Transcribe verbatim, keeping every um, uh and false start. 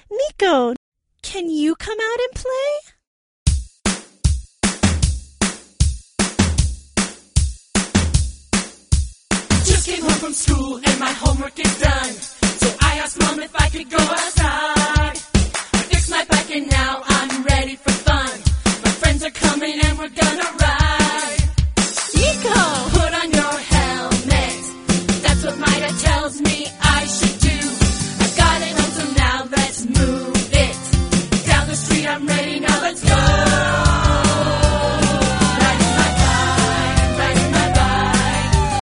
Nico, can you come out and play? Just came home from school and my homework is done. So I asked Mom if I could go outside. I fixed my bike and now I'm ready for fun. My friends are coming and we're gonna ride.